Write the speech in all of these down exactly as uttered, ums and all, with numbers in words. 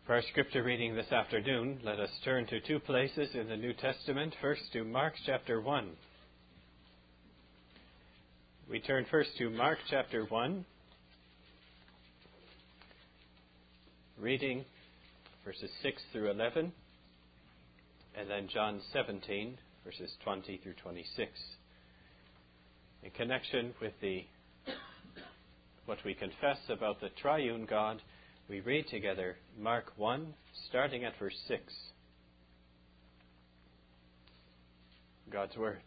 For our scripture reading this afternoon, let us turn to two places in the New Testament. First to Mark chapter one. We turn first to Mark chapter one, reading verses six through eleven, and then John seventeen, verses twenty through twenty-six. In connection with the what we confess about the triune God, we read together Mark one, starting at verse six. God's Word.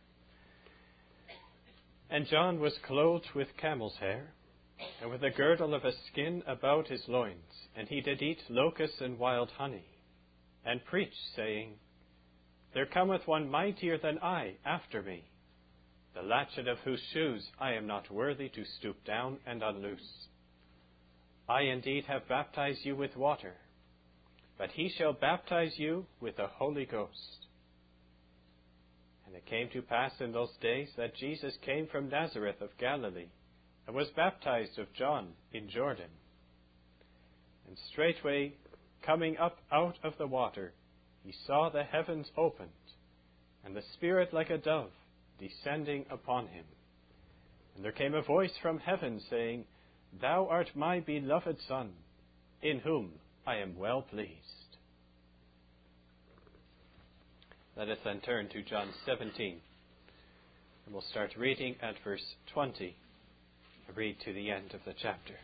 And John was clothed with camel's hair, and with a girdle of a skin about his loins, and he did eat locusts and wild honey, and preached, saying, There cometh one mightier than I after me, the latchet of whose shoes I am not worthy to stoop down and unloose. I indeed have baptized you with water, but he shall baptize you with the Holy Ghost. And it came to pass in those days that Jesus came from Nazareth of Galilee, and was baptized of John in Jordan. And straightway, coming up out of the water, he saw the heavens opened, and the Spirit like a dove descending upon him. And there came a voice from heaven, saying, Thou art my beloved Son, in whom I am well pleased. Let us then turn to John seventeen, and we'll start reading at verse twenty, and read to the end of the chapter.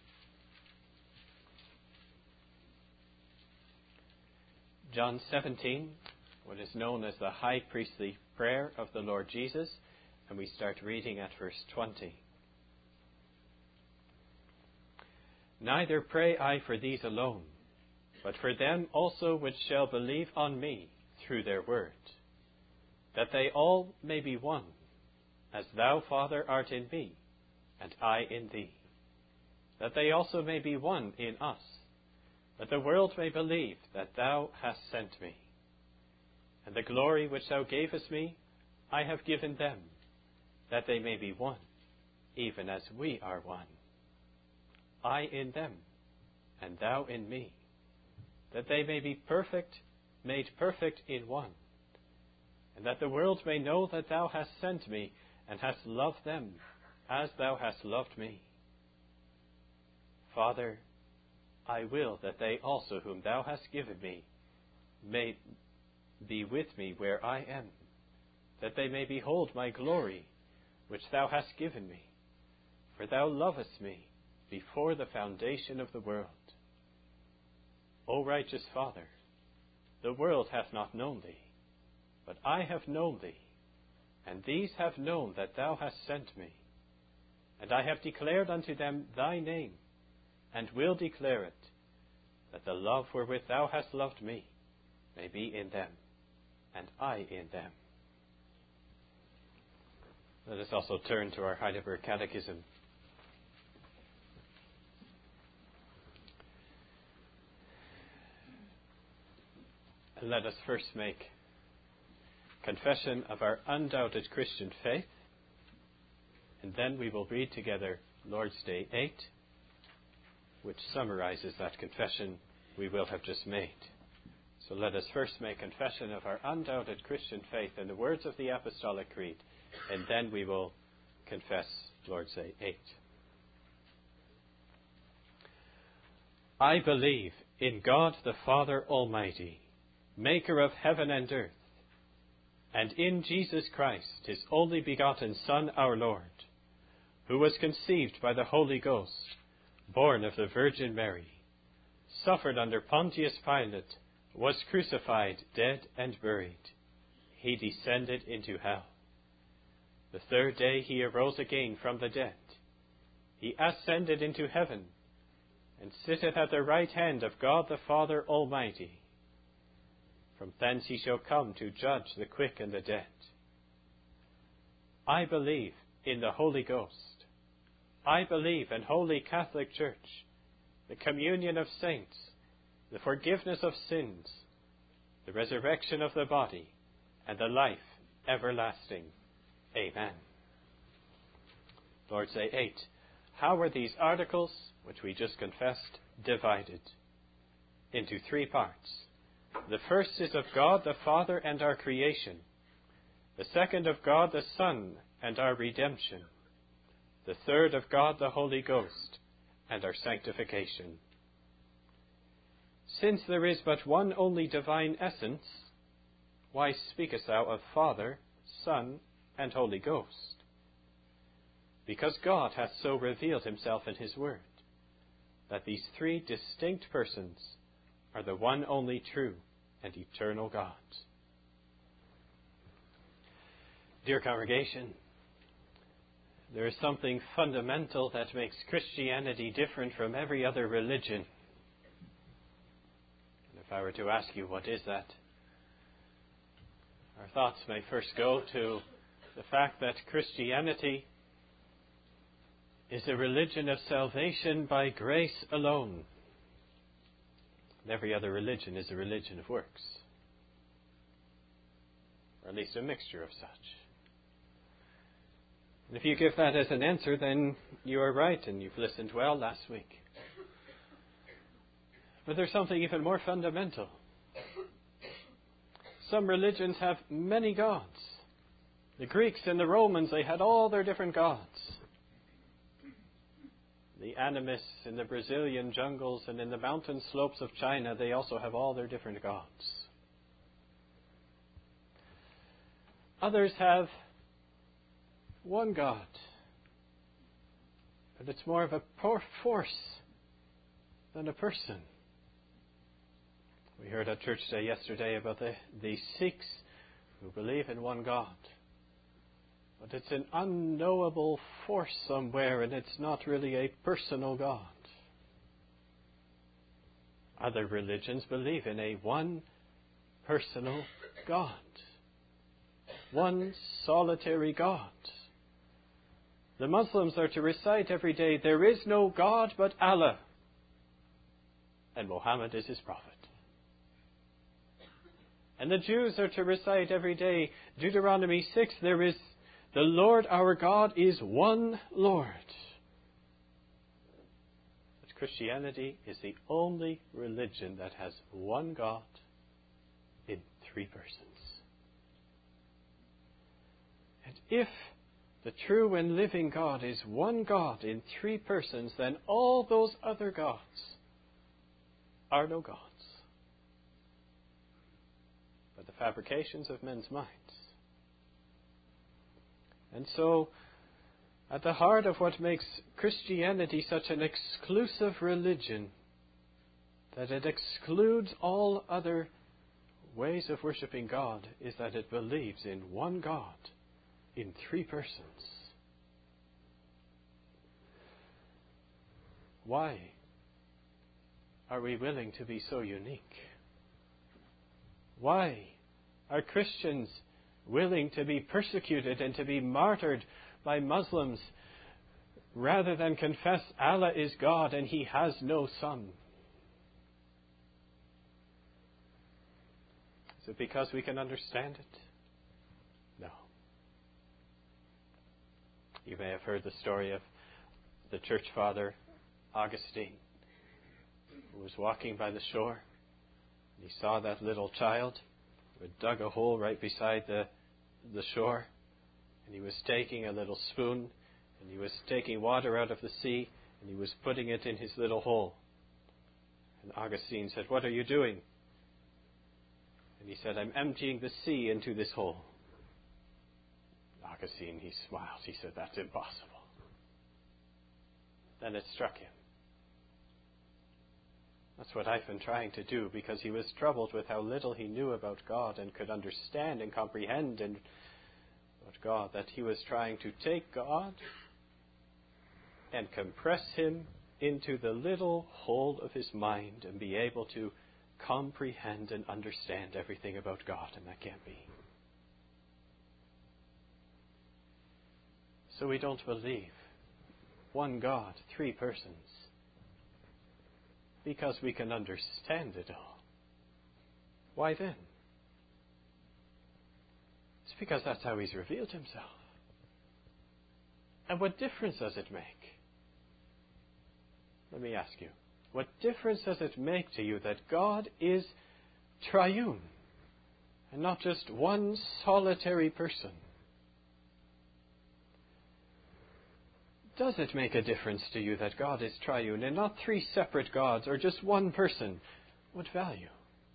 John seventeen, what is known as the high priestly prayer of the Lord Jesus, and we start reading at verse twenty. Neither pray I for these alone, but for them also which shall believe on me through their word, that they all may be one, as thou, Father, art in me, and I in thee, that they also may be one in us, that the world may believe that thou hast sent me. And the glory which thou gavest me, I have given them, that they may be one, even as we are one. I in them, and thou in me, that they may be perfect, made perfect in one, and that the world may know that thou hast sent me, and hast loved them as thou hast loved me. Father, I will that they also whom thou hast given me may be with me where I am, that they may behold my glory, which thou hast given me. For thou lovest me before the foundation of the world. O righteous Father, the world hath not known thee, but I have known thee, and these have known that thou hast sent me. And I have declared unto them thy name, and will declare it, that the love wherewith thou hast loved me may be in them, and I in them. Let us also turn to our Heidelberg Catechism. And let us first make confession of our undoubted Christian faith, and then we will read together Lord's Day eight, which summarizes that confession we will have just made. So let us first make confession of our undoubted Christian faith in the words of the Apostolic Creed, and then we will confess Lord's Day eight. I believe in God the Father Almighty, maker of heaven and earth, and in Jesus Christ, his only begotten Son, our Lord, who was conceived by the Holy Ghost, born of the Virgin Mary, suffered under Pontius Pilate, was crucified, dead, and buried. He descended into hell. The third day he arose again from the dead. He ascended into heaven, and sitteth at the right hand of God the Father Almighty. From thence he shall come to judge the quick and the dead. I believe in the Holy Ghost. I believe in Holy Catholic Church, the communion of saints, the forgiveness of sins, the resurrection of the body, and the life everlasting. Amen. Lord's Day eight. How were these articles, which we just confessed, divided? into three parts. The first is of God the Father and our creation. The second of God the Son and our redemption. The third of God the Holy Ghost and our sanctification. Since there is but one only divine essence, why speakest thou of Father, Son, and Holy Ghost? Because God hath so revealed himself in his word, that these three distinct persons are the one only true and eternal God. Dear congregation, there is something fundamental that makes Christianity different from every other religion. And if I were to ask you, what is that? Our thoughts may first go to the fact that Christianity is a religion of salvation by grace alone. And every other religion is a religion of works, or at least a mixture of such. And if you give that as an answer, then you are right and you've listened well last week. But there's something even more fundamental. Some religions have many gods. The Greeks and the Romans, they had all their different gods. The animists in the Brazilian jungles and in the mountain slopes of China, they also have all their different gods. Others have one God, but it's more of a force than a person. We heard at church day yesterday about the, the Sikhs who believe in one God. But it's an unknowable force somewhere, and it's not really a personal God. Other religions believe in a one personal God. One solitary God. The Muslims are to recite every day, there is no God but Allah, and Muhammad is his prophet. And the Jews are to recite every day, Deuteronomy six, there is the Lord our God is one Lord. But Christianity is the only religion that has one God in three persons. And if the true and living God is one God in three persons, then all those other gods are no gods, but the fabrications of men's minds. And so, at the heart of what makes Christianity such an exclusive religion, that it excludes all other ways of worshipping God, is that it believes in one God in three persons. Why are we willing to be so unique? Why are Christians willing to be persecuted and to be martyred by Muslims rather than confess Allah is God and He has no son? Is it because we can understand it? No. You may have heard the story of the church father Augustine, who was walking by the shore. He saw that little child who had dug a hole right beside the, the shore, and he was taking a little spoon, and he was taking water out of the sea, and he was putting it in his little hole. And Augustine said, "What are you doing?" And he said, "I'm emptying the sea into this hole." Augustine, he smiled. He said, "That's impossible." Then it struck him. That's what I've been trying to do, because he was troubled with how little he knew about God and could understand and comprehend and about God, that he was trying to take God and compress him into the little hole of his mind and be able to comprehend and understand everything about God, and that can't be. So we don't believe one God, three persons, because we can understand it all. Why then? It's because that's how He's revealed Himself. And what difference does it make? Let me ask you, What difference does it make to you that God is triune and not just one solitary person? Does it make a difference to you that God is triune and not three separate gods or just one person? What value?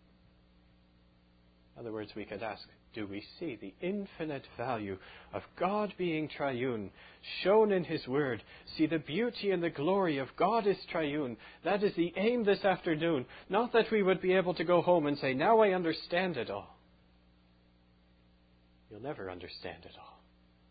In other words, we could ask, do we see the infinite value of God being triune shown in His Word? See the beauty and the glory of God is triune. That is the aim this afternoon. Not that we would be able to go home and say, now I understand it all. You'll never understand it all.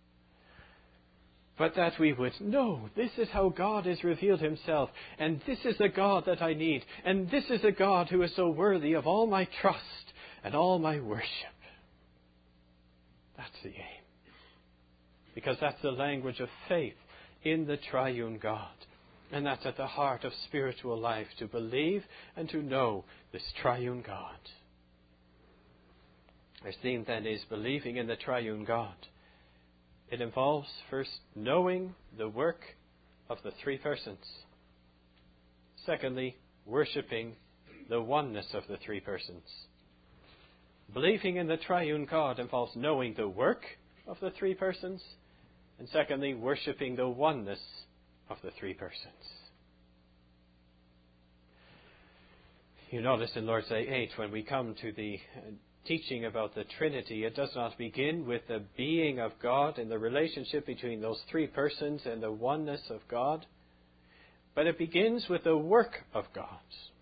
But that we would know this is how God has revealed Himself, and this is the God that I need, and this is a God who is so worthy of all my trust and all my worship. That's the aim. Because that's the language of faith in the triune God. And that's at the heart of spiritual life, to believe and to know this triune God. Our theme then is believing in the triune God. It involves first knowing the work of the three persons. Secondly, worshipping the oneness of the three persons. Believing in the triune God involves knowing the work of the three persons. And secondly, worshipping the oneness of the three persons. You notice in Lord's Day eight, when we come to the teaching about the Trinity, it does not begin with the being of God and the relationship between those three persons and the oneness of God, but it begins with the work of God.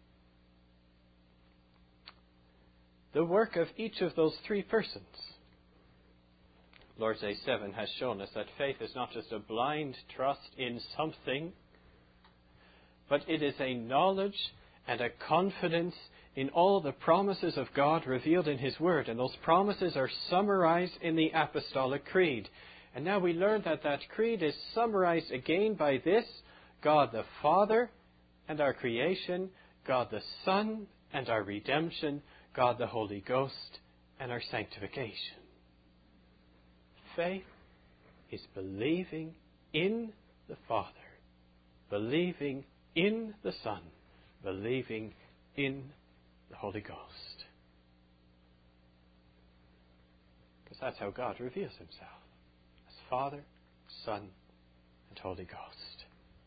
The work of each of those three persons. Lord's Day seven has shown us that faith is not just a blind trust in something, but it is a knowledge and a confidence in all the promises of God revealed in His Word. And those promises are summarized in the Apostolic Creed. And now we learn that that creed is summarized again by this: God the Father and our creation, God the Son and our redemption, God the Holy Ghost and our sanctification. Faith is believing in the Father, believing in the Son, believing in the Holy Ghost. Because that's how God reveals Himself, as Father, Son, and Holy Ghost.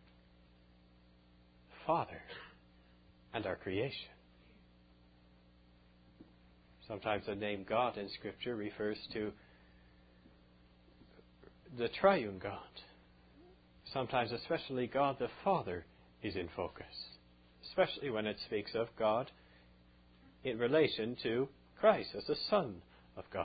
Father and our creation. Sometimes the name God in Scripture refers to the triune God. Sometimes, especially, God the Father is in focus, especially when it speaks of God in relation to Christ as the Son of God.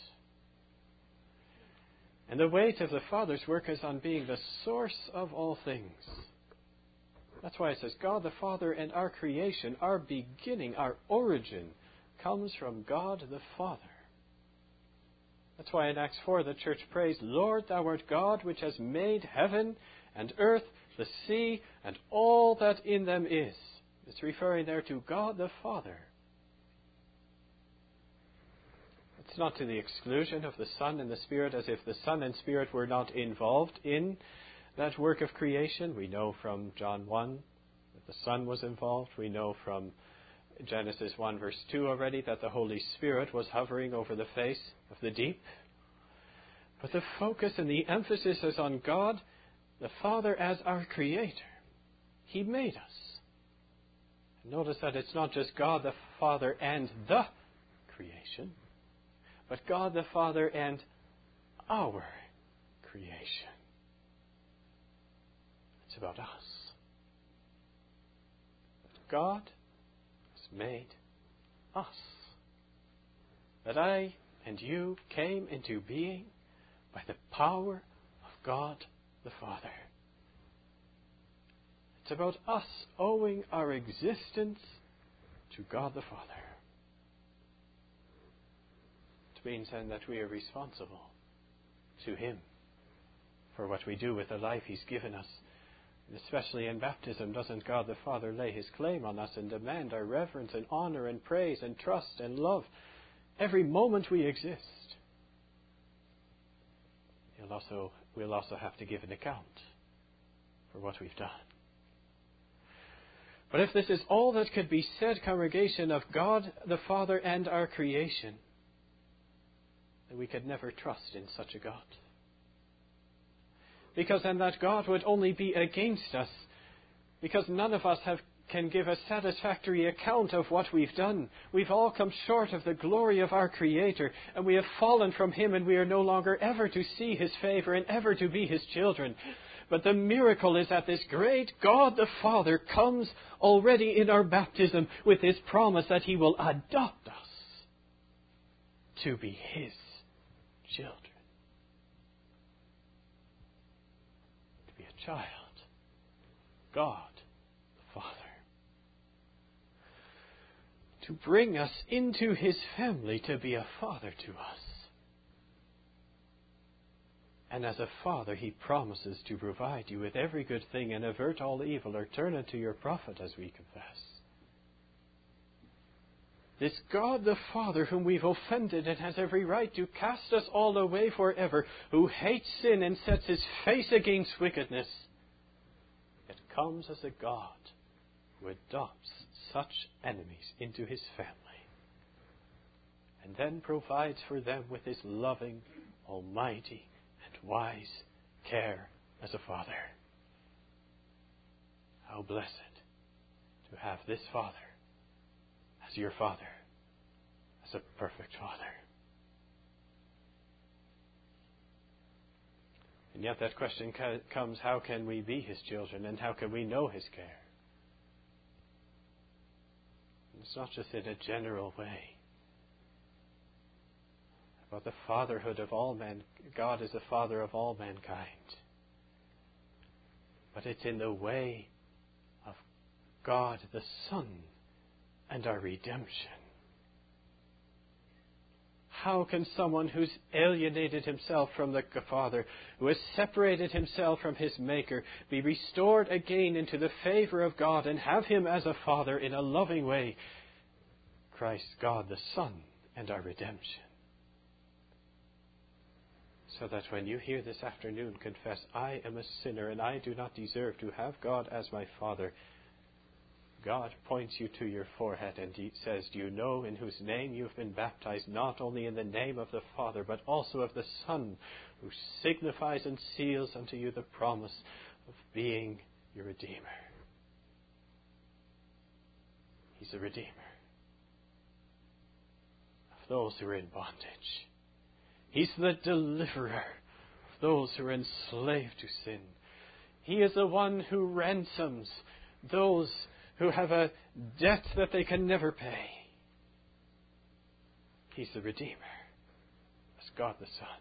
And the weight of the Father's work is on being the source of all things. That's why it says God the Father and our creation, our beginning, our origin, comes from God the Father. That's why in Acts four the church prays, Lord, Thou art God which has made heaven and earth, the sea, and all that in them is. It's referring there to God the Father. It's not to the exclusion of the Son and the Spirit, as if the Son and Spirit were not involved in that work of creation. We know from John one that the Son was involved. We know from Genesis one verse two already that the Holy Spirit was hovering over the face of the deep. But the focus and the emphasis is on God the Father as our Creator. He made us. Notice that it's not just God the Father and the creation, but God the Father and our creation. It's about us. God has made us. That I and you came into being by the power of God the Father. It's about us owing our existence to God the Father. It means then that we are responsible to Him for what we do with the life He's given us. And especially in baptism, doesn't God the Father lay His claim on us and demand our reverence and honor and praise and trust and love every moment we exist? He'll also, we'll also have to give an account for what we've done. But if this is all that could be said, congregation, of God the Father and our creation, then we could never trust in such a God. Because then that God would only be against us, because none of us have can give a satisfactory account of what we've done. We've all come short of the glory of our Creator, and we have fallen from Him, and we are no longer ever to see His favour and ever to be His children. But the miracle is that this great God the Father comes already in our baptism with His promise that He will adopt us to be His children. To be a child. God the Father. To bring us into His family, to be a father to us. And as a father, He promises to provide you with every good thing and avert all evil, or turn it to your profit, as we confess. This God the Father, whom we've offended and has every right to cast us all away forever, who hates sin and sets His face against wickedness, yet comes as a God who adopts such enemies into His family, and then provides for them with His loving, almighty, and wise care as a Father. How blessed to have this Father as your Father, as a perfect Father. And yet that question comes, how can we be His children, and how can we know His care? It's not just in a general way. About the fatherhood of all men. God is the Father of all mankind. But it's in the way of God the Son and our redemption. How can someone who's alienated himself from the Father, who has separated himself from his Maker, be restored again into the favour of God and have Him as a Father in a loving way? Christ, God the Son, and our redemption. So that when you hear this afternoon confess, I am a sinner and I do not deserve to have God as my Father, God points you to your forehead and He says, do you know in whose name you've been baptized, not only in the name of the Father, but also of the Son, who signifies and seals unto you the promise of being your Redeemer. He's a Redeemer of those who are in bondage. He's the deliverer of those who are enslaved to sin. He is the one who ransoms those who have a debt that they can never pay. He's the Redeemer, as God the Son.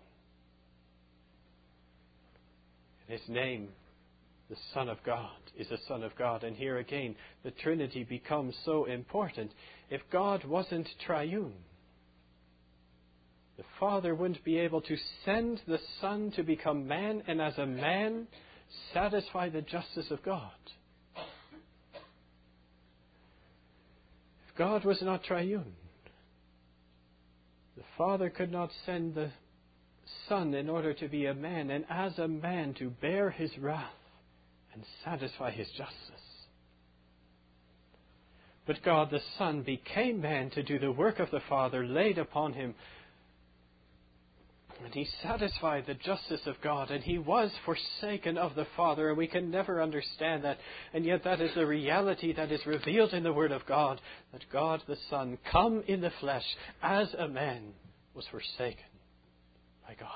In His name, the Son of God is the Son of God. And here again, the Trinity becomes so important. If God wasn't triune, the Father wouldn't be able to send the Son to become man, and as a man, satisfy the justice of God. If God was not triune, the Father could not send the Son in order to be a man, and as a man to bear His wrath and satisfy His justice. But God the Son became man to do the work of the Father laid upon Him. And He satisfied the justice of God, and He was forsaken of the Father, and we can never understand that. And yet that is the reality that is revealed in the Word of God, that God the Son, come in the flesh as a man, was forsaken by God.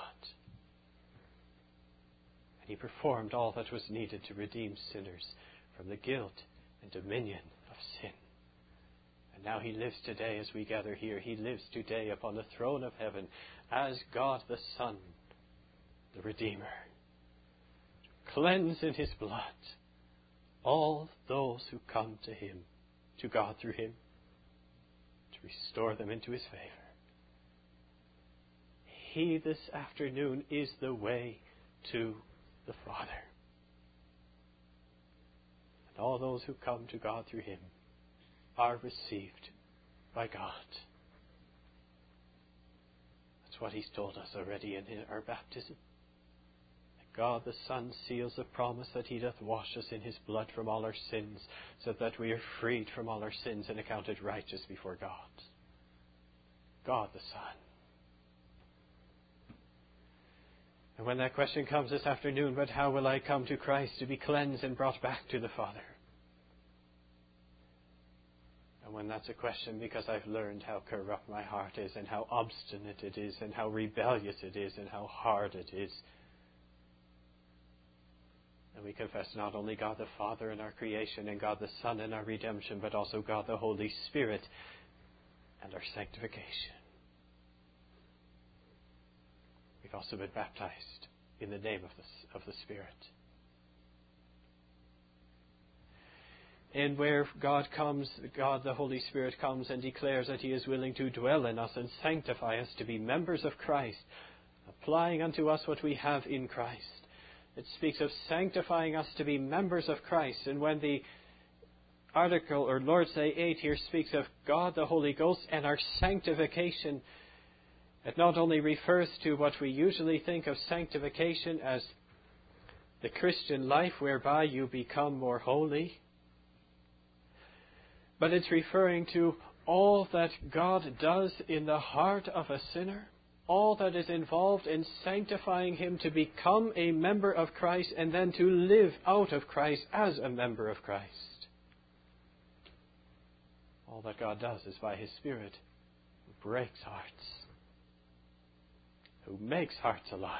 And He performed all that was needed to redeem sinners from the guilt and dominion of sin. And now He lives today as we gather here. He lives today upon the throne of heaven as God the Son, the Redeemer, to cleanse in His blood all those who come to Him, to God through Him, to restore them into His favour. He this afternoon is the way to the Father. And all those who come to God through Him are received by God. That's what He's told us already in our baptism. God the Son seals the promise that he doth wash us in his blood from all our sins, so that we are freed from all our sins and accounted righteous before God. God the Son. And when that question comes this afternoon, but how will I come to Christ to be cleansed and brought back to the Father? And when that's a question because I've learned how corrupt my heart is and how obstinate it is and how rebellious it is and how hard it is, and we confess not only God the Father in our creation and God the Son in our redemption, but also God the Holy Spirit and our sanctification. We've also been baptized in the name of the, of the Spirit. And where God comes, God the Holy Spirit comes and declares that he is willing to dwell in us and sanctify us to be members of Christ, applying unto us what we have in Christ. It speaks of sanctifying us to be members of Christ. And when the article, or Lord's Day eight here, speaks of God the Holy Ghost and our sanctification, it not only refers to what we usually think of sanctification as the Christian life whereby you become more holy, but it's referring to all that God does in the heart of a sinner, all that is involved in sanctifying him to become a member of Christ and then to live out of Christ as a member of Christ. All that God does is by his Spirit, who breaks hearts, who makes hearts alive,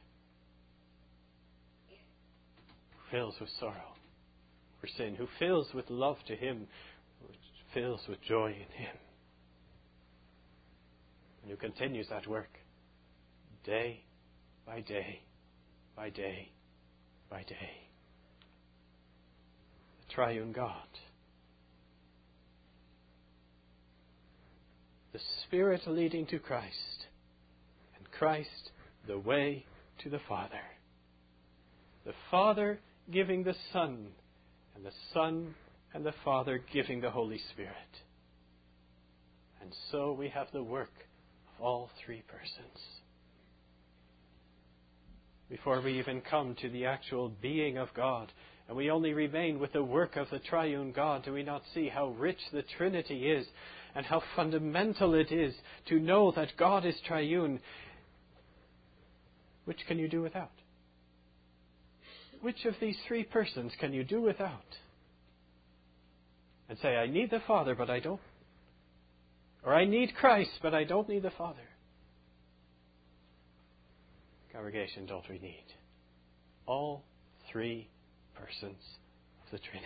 who fills with sorrow for sin, who fills with love to him, who fills with joy in him, and who continues that work day by day by day by day. The triune God. The Spirit leading to Christ, and Christ the way to the Father. The Father giving the Son, and the Son and the Father giving the Holy Spirit. And so we have the work of all three persons. Before we even come to the actual being of God, and we only remain with the work of the triune God, do we not see how rich the Trinity is and how fundamental it is to know that God is triune? Which can you do without? Which of these three persons can you do without? And say, I need the Father, but I don't. Or I need Christ, but I don't need the Father. Congregation, don't we need all three persons of the Trinity?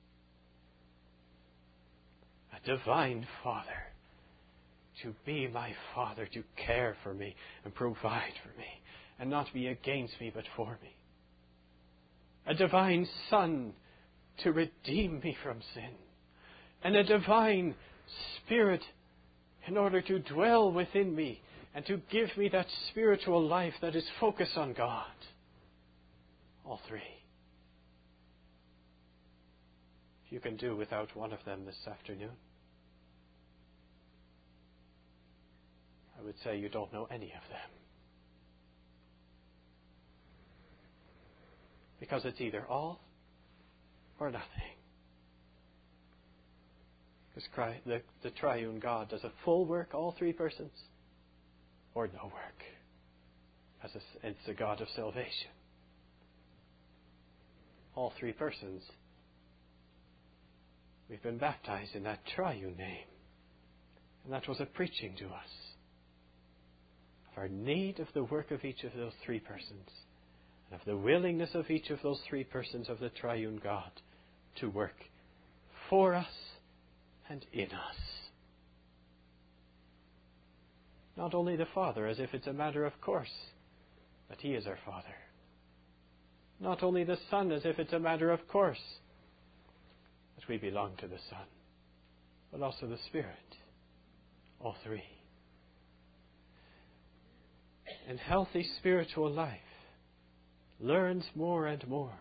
A divine Father to be my Father, to care for me and provide for me, and not be against me but for me. A divine Son to redeem me from sin, and a divine Spirit in order to dwell within me and to give me that spiritual life that is focused on God. All three. If you can do without one of them this afternoon, I would say you don't know any of them. Because it's either all or nothing. Because the, the triune God does a full work, all three persons, or no work. As a, it's the God of salvation. All three persons. We've been baptized in that triune name. And that was a preaching to us of our need of the work of each of those three persons, and of the willingness of each of those three persons of the triune God to work for us and in us. Not only the Father, as if it's a matter of course that he is our Father. Not only the Son, as if it's a matter of course that we belong to the Son, but also the Spirit. All three. And healthy spiritual life learns more and more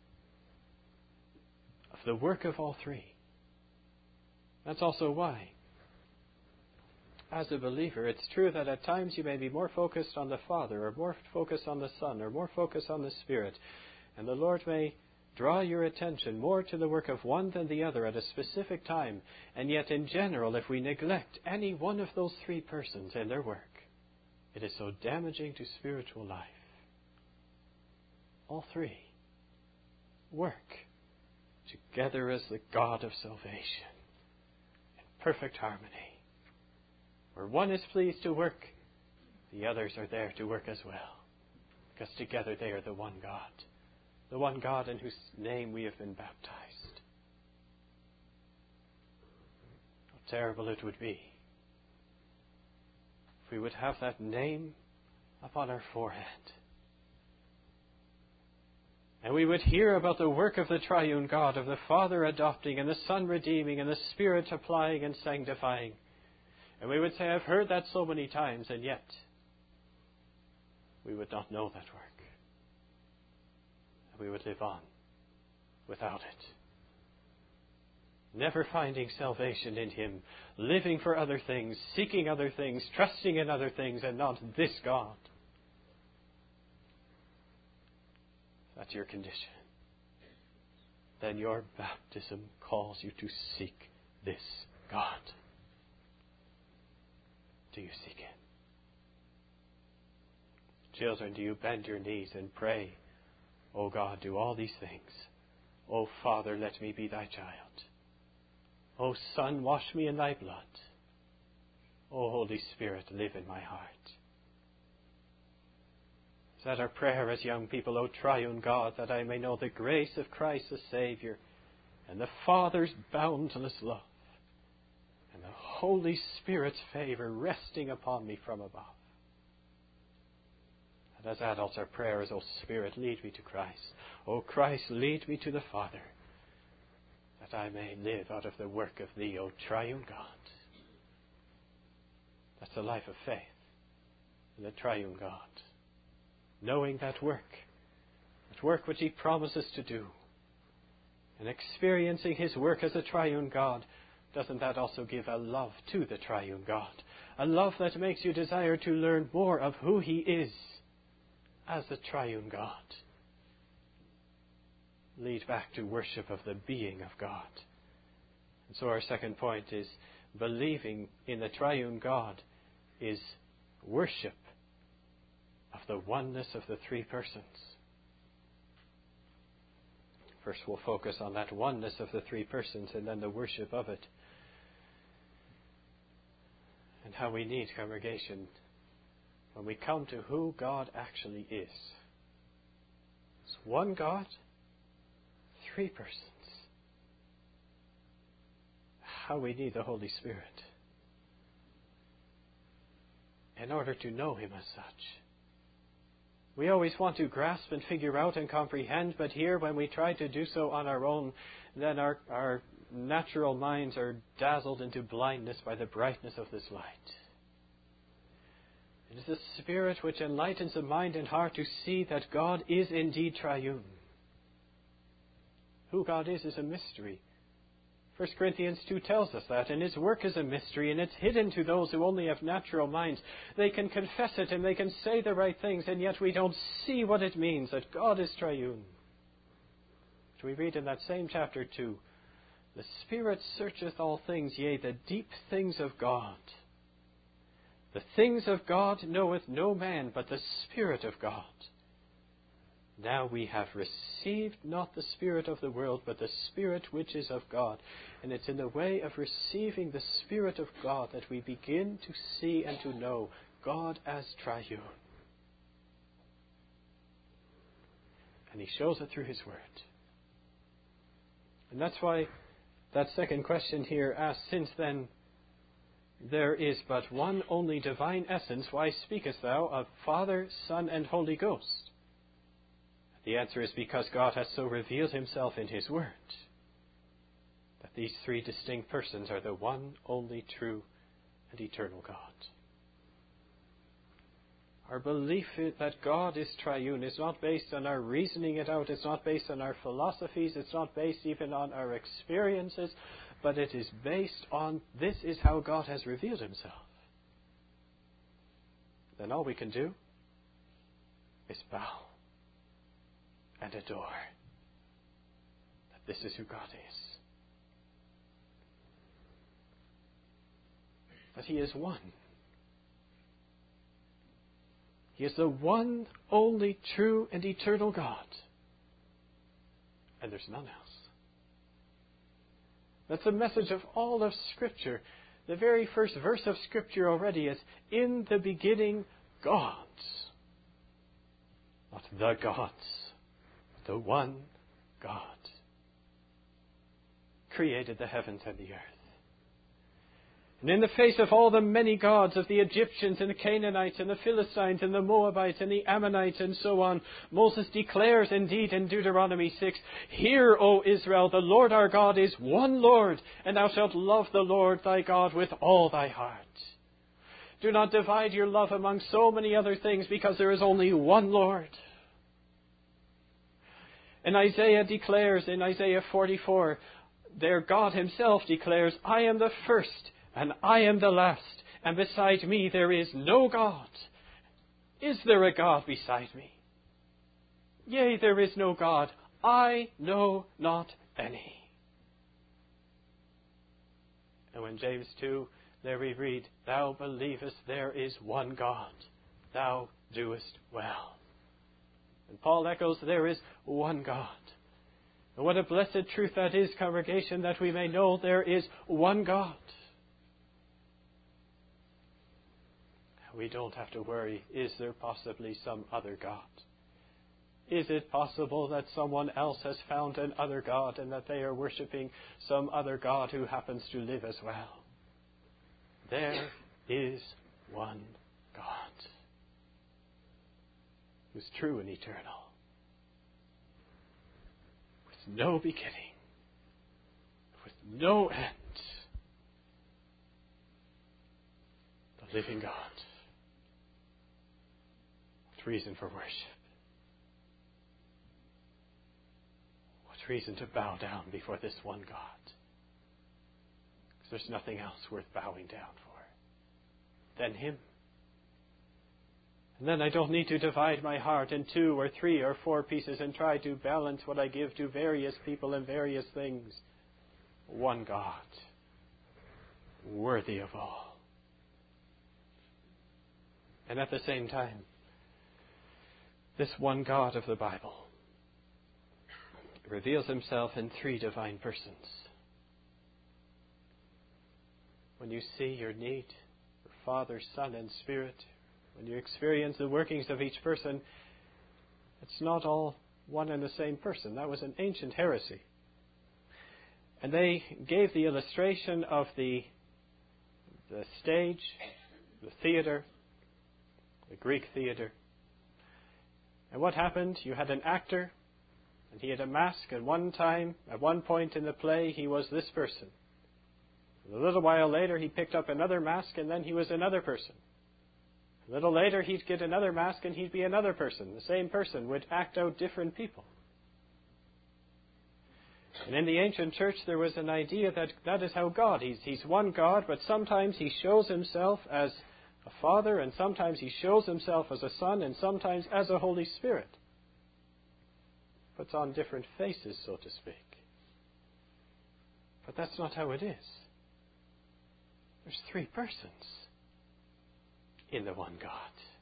of the work of all three. That's also why as a believer, it's true that at times you may be more focused on the Father, or more focused on the Son, or more focused on the Spirit. And the Lord may draw your attention more to the work of one than the other at a specific time. And yet, in general, if we neglect any one of those three persons in their work, it is so damaging to spiritual life. All three work together as the God of salvation in perfect harmony. Where one is pleased to work, the others are there to work as well. Because together they are the one God. The one God in whose name we have been baptized. How terrible it would be if we would have that name upon our forehead. And we would hear about the work of the triune God, of the Father adopting and the Son redeeming and the Spirit applying and sanctifying. And we would say, I've heard that so many times, and yet we would not know that work. And we would live on without it. Never finding salvation in Him, living for other things, seeking other things, trusting in other things, and not this God. That's your condition. Then your baptism calls you to seek this God. Do you seek Him? Children, do you bend your knees and pray, O God, do all these things. O Father, let me be thy child. O Son, wash me in thy blood. O Holy Spirit, live in my heart. Is that our prayer as young people? O triune God, that I may know the grace of Christ the Saviour and the Father's boundless love and the Holy Spirit's favour resting upon me from above. And as adults, our prayer is, O Spirit, lead me to Christ. O Christ, lead me to the Father, that I may live out of the work of Thee, O triune God. That's the life of faith in the triune God. Knowing that work, that work which He promises to do, and experiencing His work as a triune God, doesn't that also give a love to the triune God? A love that makes you desire to learn more of who He is as a triune God. Lead back to worship of the being of God. And so our second point is believing in the triune God is worship of the oneness of the three persons. First we'll focus on that oneness of the three persons and then the worship of it. And how we need, congregation, when we come to who God actually is. It's one God, three persons. How we need the Holy Spirit in order to know Him as such. We always want to grasp and figure out and comprehend, but here when we try to do so on our own, then our, our natural minds are dazzled into blindness by the brightness of this light. It is the Spirit which enlightens the mind and heart to see that God is indeed triune. Who God is is a mystery. First Corinthians two tells us that, and His work is a mystery, and it's hidden to those who only have natural minds. They can confess it and they can say the right things, and yet we don't see what it means that God is triune. But we read in that same chapter two, the Spirit searcheth all things, yea, the deep things of God. The things of God knoweth no man but the Spirit of God. Now we have received not the spirit of the world, but the Spirit which is of God. And it's in the way of receiving the Spirit of God that we begin to see and to know God as triune. And He shows it through His Word. And that's why that second question here asks, since then there is but one only divine essence, why speakest thou of Father, Son, and Holy Ghost? The answer is because God has so revealed Himself in His Word that these three distinct persons are the one only true and eternal God. Our belief that God is triune is not based on our reasoning it out. It's not based on our philosophies. It's not based even on our experiences. But it is based on this is how God has revealed Himself. then all we can do is bow and adore that this is who God is. That He is one. He is the one, only, true and eternal God. And there's none else. That's the message of all of Scripture. The very first verse of Scripture already is, in the beginning, God. Not the gods. The one God created the heavens and the earth. And in the face of all the many gods of the Egyptians and the Canaanites and the Philistines and the Moabites and the Ammonites and so on, Moses declares indeed in Deuteronomy six, Hear, O Israel, the Lord our God is one Lord, and thou shalt love the Lord thy God with all thy heart. Do not divide your love among so many other things, because there is only one Lord. And Isaiah declares in Isaiah forty-four, there God Himself declares, I am the first and I am the last, and beside me there is no God. Is there a God beside me? Yea, there is no God. I know not any. And when James two, there we read, Thou believest there is one God. Thou doest well. And Paul echoes, there is one God. And what a blessed truth that is, congregation, that we may know there is one God. We don't have to worry, is there possibly some other God? Is it possible that someone else has found another God and that they are worshipping some other God who happens to live as well? There is one God who's true and eternal, with no beginning, with no end. The living God. What reason for worship? What reason to bow down before this one God? Because there's nothing else worth bowing down for than Him. And then I don't need to divide my heart in two or three or four pieces and try to balance what I give to various people and various things. One God, worthy of all. And at the same time, this one God of the Bible reveals Himself in three divine persons. When you see your need for Father, Son, and Spirit, when you experience the workings of each person, it's not all one and the same person. That was an ancient heresy. And they gave the illustration of the, the stage, the theater, the Greek theater. And what happened? You had an actor, and he had a mask. At one time, at one point in the play, he was this person. And a little while later, he picked up another mask, and then he was another person. A little later, he'd get another mask, and he'd be another person. The same person would act out different people. And in the ancient church, there was an idea that that is how God, he's, he's one God, but sometimes He shows Himself as a Father, and sometimes He shows Himself as a Son, and sometimes as a Holy Spirit. Puts on different faces, so to speak. But that's not how it is. There's three persons in the one God.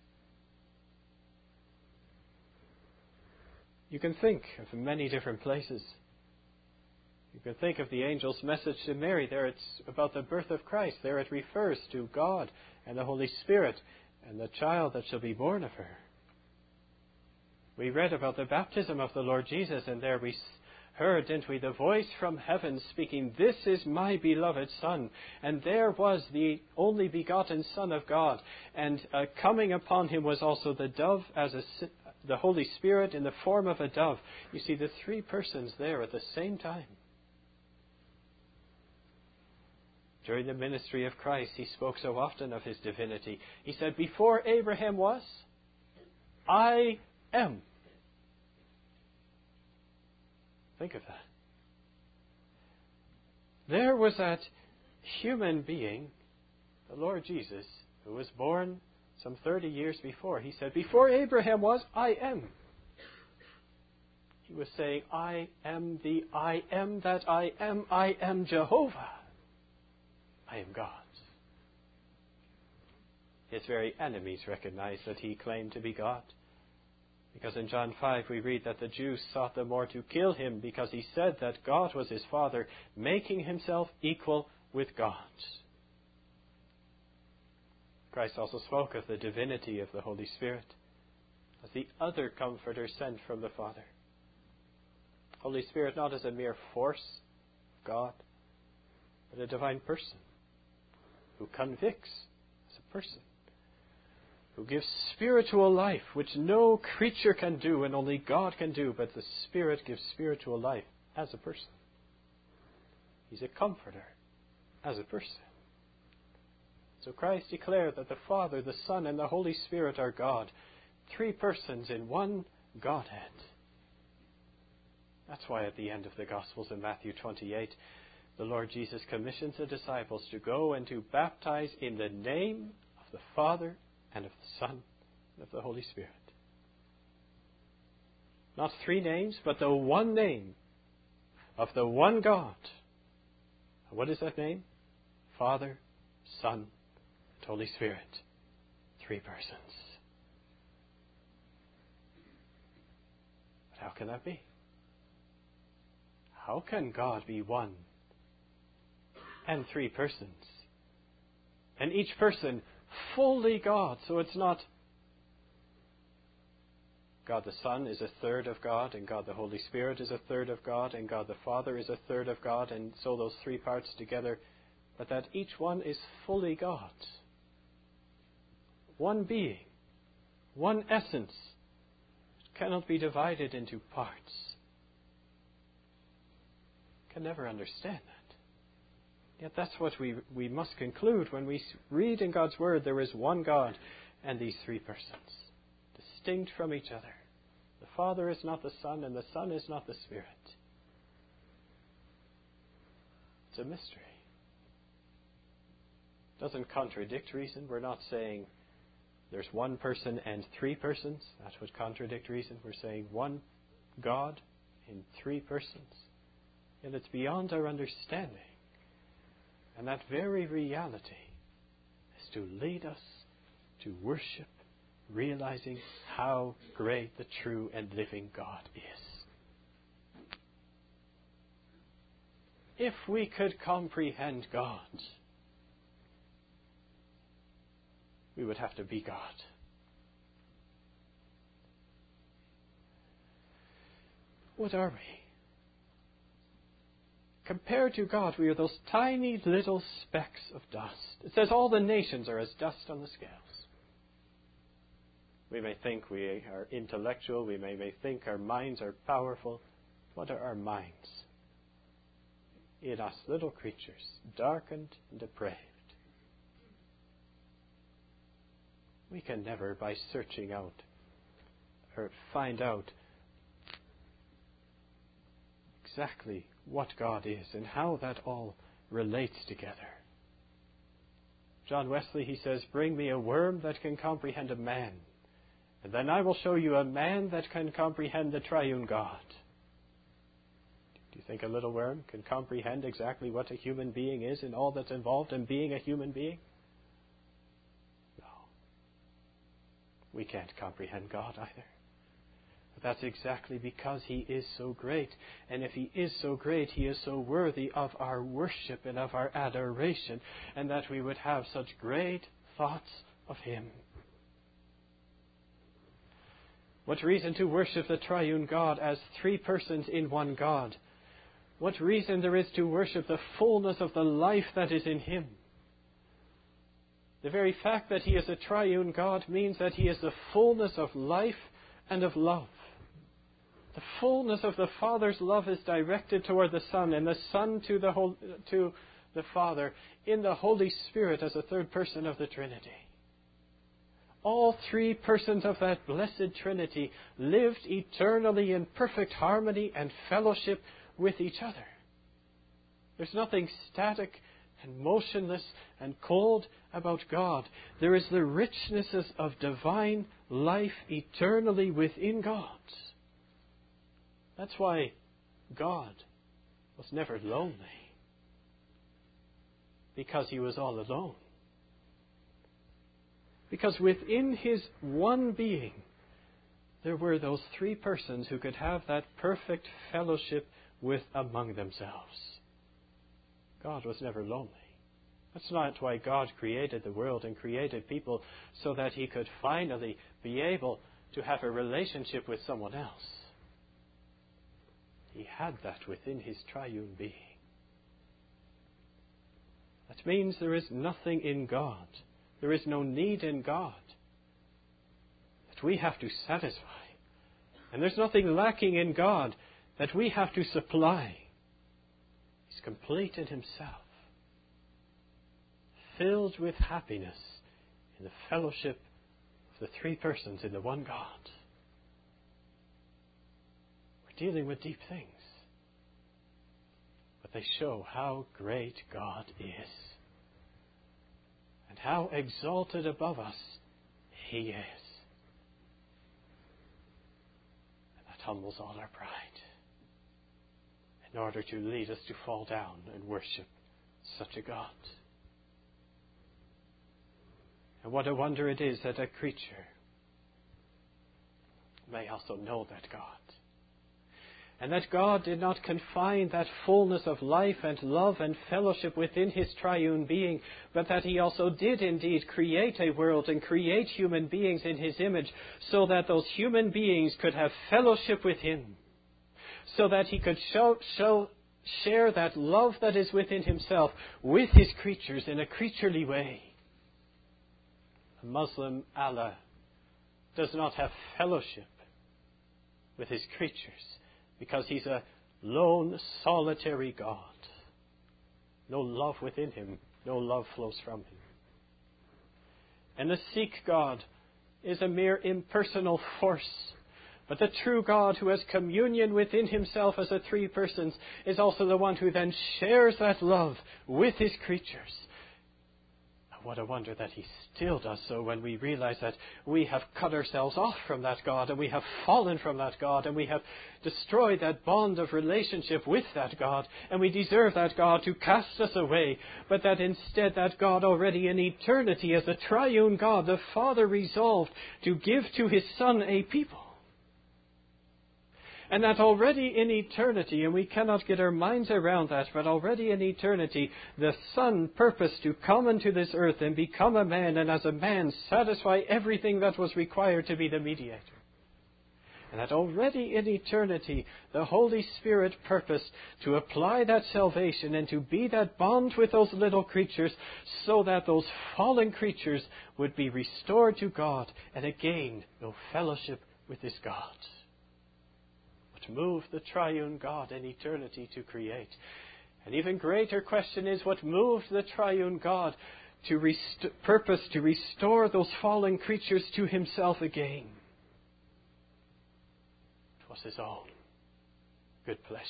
You can think of many different places. You can think of the angel's message to Mary. There it's about the birth of Christ. There it refers to God and the Holy Spirit and the child that shall be born of her. We read about the baptism of the Lord Jesus, and there we heard, didn't we, the voice from heaven speaking, This is my beloved Son. And there was the only begotten Son of God. And uh, coming upon Him was also the dove as a, the Holy Spirit in the form of a dove. You see the three persons there at the same time. During the ministry of Christ, He spoke so often of His divinity. He said, Before Abraham was, I am. Think of that. There was that human being, the Lord Jesus, who was born some thirty years before. He said, before Abraham was, I am. He was saying, I am the I am that I am. I am Jehovah. I am God. His very enemies recognized that he claimed to be God. Because in John five we read that the Jews sought the more to kill him because he said that God was his Father, making himself equal with God. Christ also spoke of the divinity of the Holy Spirit as the other Comforter sent from the Father. Holy Spirit not as a mere force of God, but a divine person who convicts as a person, who gives spiritual life, which no creature can do and only God can do, but the Spirit gives spiritual life as a person. He's a comforter as a person. So Christ declared that the Father, the Son, and the Holy Spirit are God, three persons in one Godhead. That's why at the end of the Gospels in Matthew twenty-eight, the Lord Jesus commissions the disciples to go and to baptize in the name of the Father and of the Son and of the Holy Spirit. Not three names, but the one name of the one God. And what is that name? Father, Son, and Holy Spirit. Three persons. But how can that be? How can God be one and three persons? And each person fully God. So it's not God the Son is a third of God, and God the Holy Spirit is a third of God, and God the Father is a third of God, and so those three parts together, but that each one is fully God. One being, one essence, cannot be divided into parts. Can never understand that. Yet that's what we, we must conclude when we read in God's Word there is one God and these three persons, distinct from each other. The Father is not the Son, and the Son is not the Spirit. It's a mystery. It doesn't contradict reason. We're not saying there's one person and three persons. That would contradict reason. We're saying one God in three persons. And it's beyond our understanding. And that very reality is to lead us to worship, realizing how great the true and living God is. If we could comprehend God, we would have to be God. What are we? Compared to God, we are those tiny little specks of dust. It says all the nations are as dust on the scales. We may think we are intellectual. We may, may think our minds are powerful. What are our minds? In us, little creatures, darkened and depraved. We can never, by searching out, or find out exactly what God is and how that all relates together. John Wesley, he says, bring me a worm that can comprehend a man, and then I will show you a man that can comprehend the triune God. Do you think a little worm can comprehend exactly what a human being is and all that's involved in being a human being? No. We can't comprehend God either. That's exactly because He is so great. And if He is so great, He is so worthy of our worship and of our adoration, and that we would have such great thoughts of Him. What reason to worship the triune God as three persons in one God? What reason there is to worship the fullness of the life that is in Him? The very fact that He is a triune God means that He is the fullness of life and of love. The fullness of the Father's love is directed toward the Son, and the Son to the whole, to the Father in the Holy Spirit as a third person of the Trinity. All three persons of that blessed Trinity lived eternally in perfect harmony and fellowship with each other. There's nothing static, and motionless and cold about God. There is the richnesses of divine life eternally within God. That's why God was never lonely, because he was all alone. Because within his one being, there were those three persons who could have that perfect fellowship with among themselves. God was never lonely. That's not why God created the world and created people, so that he could finally be able to have a relationship with someone else. He had that within his triune being. That means there is nothing in God. There is no need in God that we have to satisfy. And there's nothing lacking in God that we have to supply. He's complete in himself, filled with happiness in the fellowship of the three persons in the one God. We're dealing with deep things, but they show how great God is and how exalted above us he is. And that humbles all our pride in order to lead us to fall down and worship such a God. And what a wonder it is that a creature may also know that God. And that God did not confine that fullness of life and love and fellowship within his triune being, but that he also did indeed create a world and create human beings in his image, so that those human beings could have fellowship with him, so that he could show, show, share that love that is within himself with his creatures in a creaturely way. A Muslim Allah does not have fellowship with his creatures, because he's a lone, solitary God. No love within him. No love flows from him. And the Sikh God is a mere impersonal force. But the true God, who has communion within himself as a three persons, is also the one who then shares that love with his creatures. What a wonder that he still does so when we realize that we have cut ourselves off from that God, and we have fallen from that God, and we have destroyed that bond of relationship with that God, and we deserve that God to cast us away, but that instead that God already in eternity as a triune God, the Father, resolved to give to his Son a people. And that already in eternity, and we cannot get our minds around that, but already in eternity, the Son purposed to come into this earth and become a man, and as a man satisfy everything that was required to be the mediator. And that already in eternity, the Holy Spirit purposed to apply that salvation and to be that bond with those little creatures, so that those fallen creatures would be restored to God and again know fellowship with this God. Moved the triune God in eternity to create. An even greater question is, what moved the triune God to rest- purpose to restore those fallen creatures to himself again? It was his own good pleasure.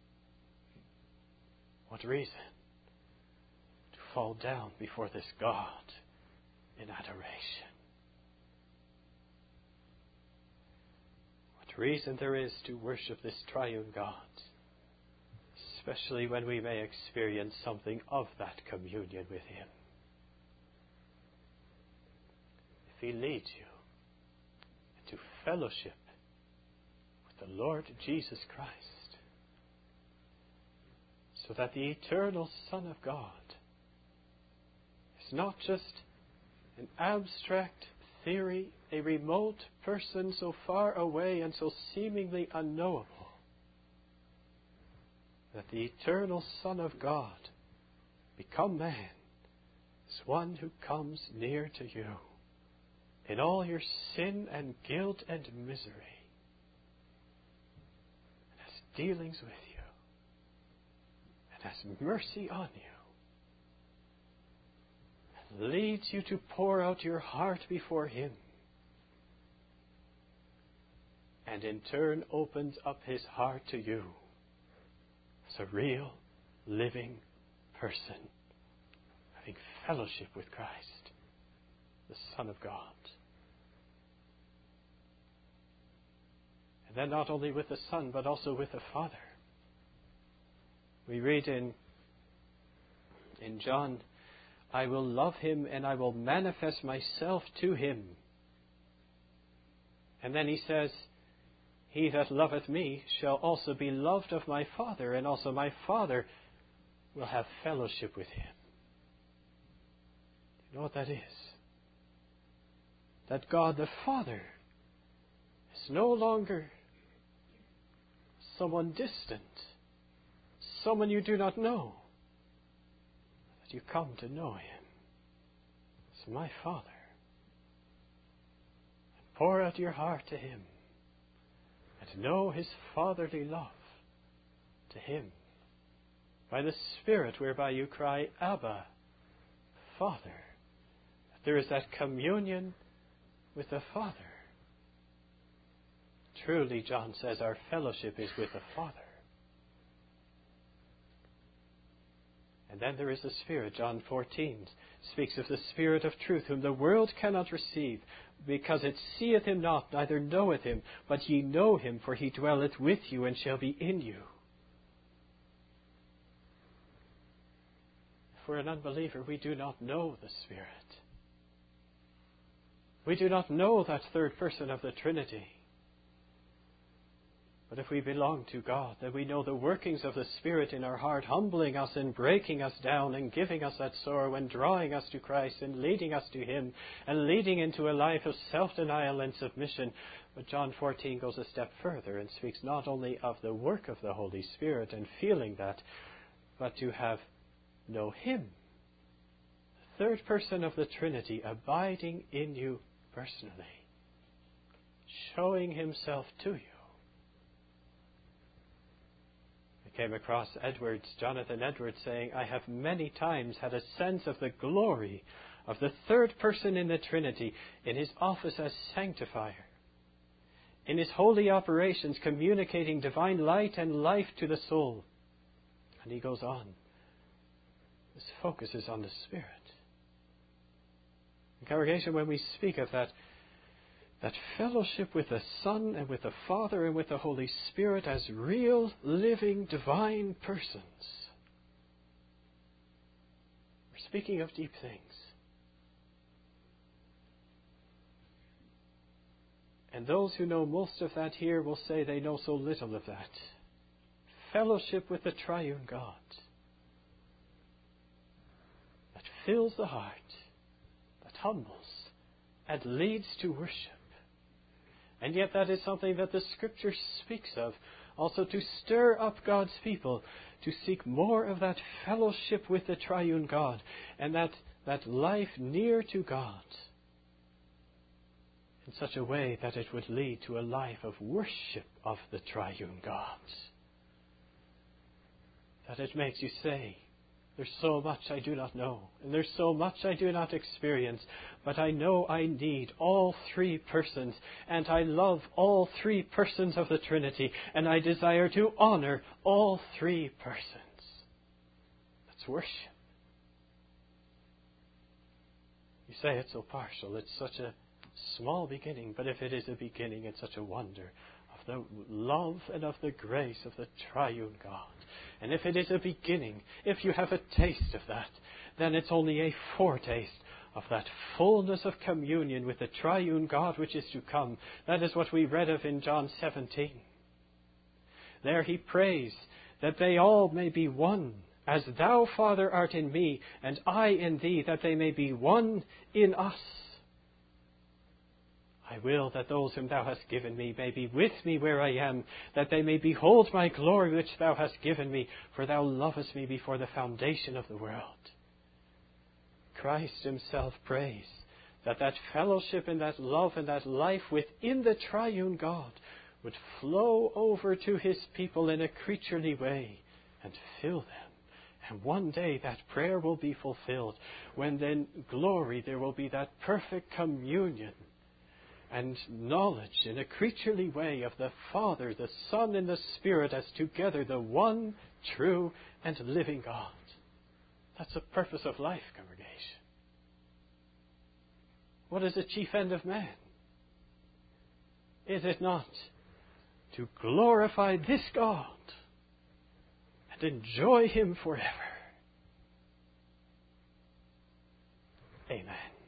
What reason to fall down before this God in adoration? Reason there is to worship this triune God, especially when we may experience something of that communion with him. If he leads you into fellowship with the Lord Jesus Christ, so that the eternal Son of God is not just an abstract theory, a remote person so far away and so seemingly unknowable, that the eternal Son of God, become man, is one who comes near to you in all your sin and guilt and misery, and has dealings with you, and has mercy on you, leads you to pour out your heart before him, and in turn opens up his heart to you as a real, living person having fellowship with Christ, the Son of God. And then not only with the Son, but also with the Father. We read in, in John, I will love him and I will manifest myself to him. And then he says, he that loveth me shall also be loved of my Father, and also my Father will have fellowship with him. You know what that is? That God the Father is no longer someone distant, someone you do not know, that you come to know him. It's my Father. And pour out your heart to him, and know his fatherly love to him by the Spirit whereby you cry, Abba, Father. That there is that communion with the Father. Truly, John says, our fellowship is with the Father. And then there is the Spirit. John fourteen speaks of the Spirit of truth, whom the world cannot receive, because it seeth him not, neither knoweth him, but ye know him, for he dwelleth with you and shall be in you. For an unbeliever, we do not know the Spirit. We do not know that third person of the Trinity. But if we belong to God, then we know the workings of the Spirit in our heart, humbling us and breaking us down and giving us that sorrow and drawing us to Christ and leading us to him and leading into a life of self-denial and submission. But John fourteen goes a step further and speaks not only of the work of the Holy Spirit and feeling that, but to have know him, the third person of the Trinity, abiding in you personally, showing himself to you. Came across Edwards, Jonathan Edwards, saying, I have many times had a sense of the glory of the third person in the Trinity in his office as sanctifier, in his holy operations communicating divine light and life to the soul. And he goes on. This focus is on the Spirit. In congregation, when we speak of that That fellowship with the Son and with the Father and with the Holy Spirit as real, living, divine persons. We're speaking of deep things. And those who know most of that here will say they know so little of that. Fellowship with the triune God. That fills the heart, that humbles, and leads to worship. And yet that is something that the Scripture speaks of, also to stir up God's people, to seek more of that fellowship with the triune God, and that, that life near to God, in such a way that it would lead to a life of worship of the triune God. That it makes you say, there's so much I do not know, and there's so much I do not experience, but I know I need all three persons, and I love all three persons of the Trinity, and I desire to honor all three persons. That's worship. You say it's so partial, it's such a small beginning, but if it is a beginning, it's such a wonder of the love and of the grace of the triune God. And if it is a beginning, if you have a taste of that, then it's only a foretaste of that fullness of communion with the triune God which is to come. That is what we read of in John seventeen. There he prays that they all may be one, as thou, Father, art in me, and I in thee, that they may be one in us. I will that those whom thou hast given me may be with me where I am, that they may behold my glory which thou hast given me, for thou lovest me before the foundation of the world. Christ himself prays that that fellowship and that love and that life within the triune God would flow over to his people in a creaturely way and fill them. And one day that prayer will be fulfilled, when then glory there will be that perfect communion and knowledge in a creaturely way of the Father, the Son, and the Spirit as together the one true and living God. That's the purpose of life, congregation. What is the chief end of man? Is it not to glorify this God and enjoy Him forever? Amen.